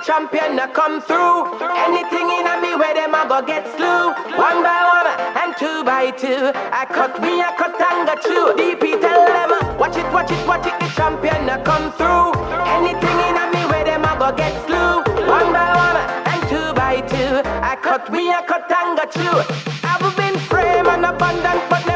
champion I come through. Anything in a me where them I go get slew. One by one and two by two. I cut and got you. DP tell them, watch it, the champion I come through. Anything in a me where them I go get slew. One by one and two by two. I cut and got you. I've been frame and abundant but